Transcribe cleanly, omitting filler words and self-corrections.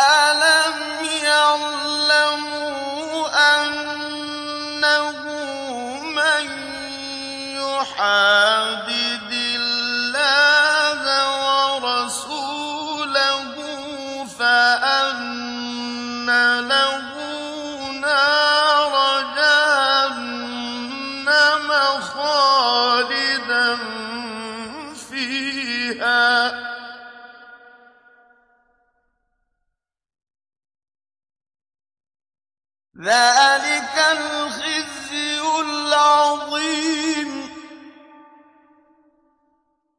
أَلَمْ يَعْلَمُوا أَنَّهُ مَن يُحَادِدِ اللَّهَ وَرَسُولَهُ فَأَنَّ لَهُ نَارَ جَهَنَّمَ خَالِدًا فِيهَا ۚ ذَٰلِكَ الْخِزْيُ